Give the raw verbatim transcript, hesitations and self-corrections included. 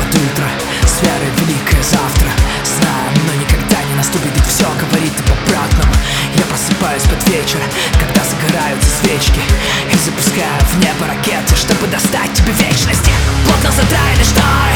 Наступит утро с верой в великое завтра. Знаем, но никогда не наступит, ведь все говорит об обратном. Я просыпаюсь под вечер, когда загораются свечки, и запускаю в небо ракеты, чтобы достать тебе вечности. Плотно задраены шторы,